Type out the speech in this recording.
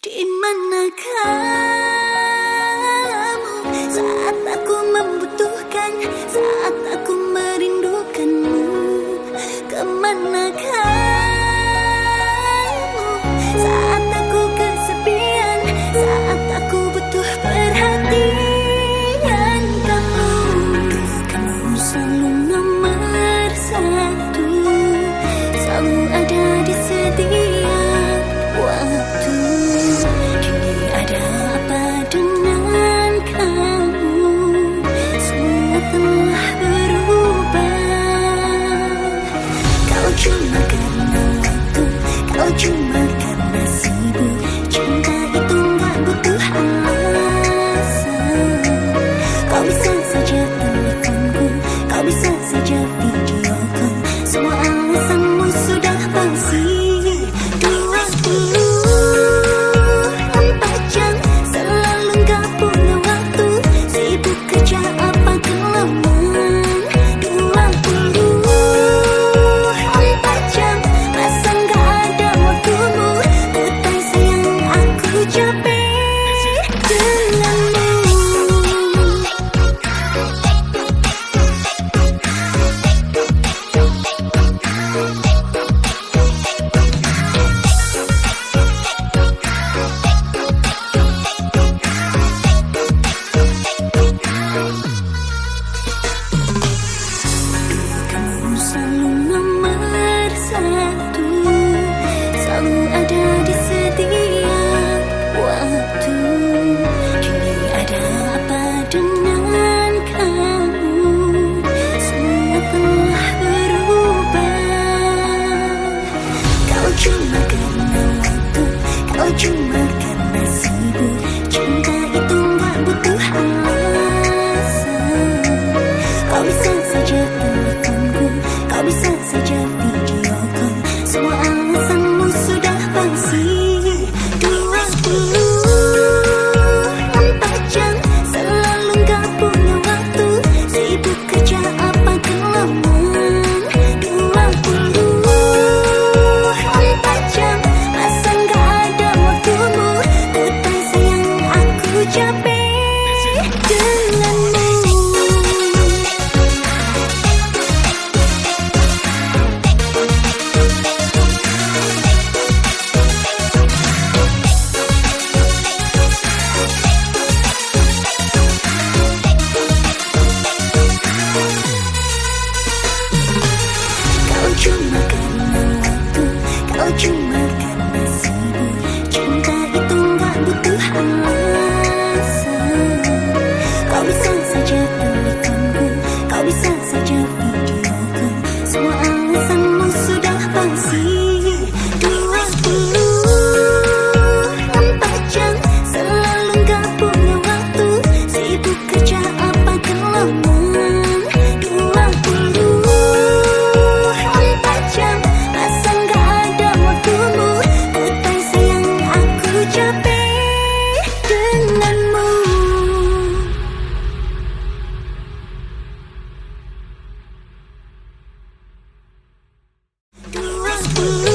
Di mana kamu saat aku membutuhkan, saat aku merindukanmu? Kemana kamu saat aku kesepian, saat aku butuh perhatian kamu? Kamu selalu nomor satu, selalu ada di setiap waktu. Kini ada apa dengan kamu? Semua telah berubah. Kau cuma karena waktu, kau cuma karena sibuk. Cinta itu gak butuh alasan. Kau bisa saja teleponku, kau bisa saja video call. Semua alasanmu sudah basi. 24 jam selalu gak punya waktu, sibuk kerja apa kelamaan. 24 jam masa gak ada waktumu, ku tak sayang aku capek denganmu. Kamu selalu nomor satu, selalu ada di setiap waktu. Kini ada apa dengan kamu? Semua telah berubah. Kau cuma karena waktu, kau cuma karena sibuk. Cinta itu gak butuh alasan. Kau bisa saja teleponku, kau bisa saja video call. Semua alasanmu sudah basi. 24 jam selalu gak punya waktu, sibuk kerja apa kelamaan. 24 jam masa gak ada waktumu, ku tak sayang aku capek denganmu. Kau cuma karena waktu, kau cuma karena sibuk. Cinta itu gak butuh alasan. Kau bisa saja teleponku, kau bisa saja video call. Semua alasanmu sudah basi. 24 jam selalu gak punya waktu, sibuk kerja apa kelamaan. 24 jam masa gak ada waktumu, ku tak sayang aku capek denganmu. 24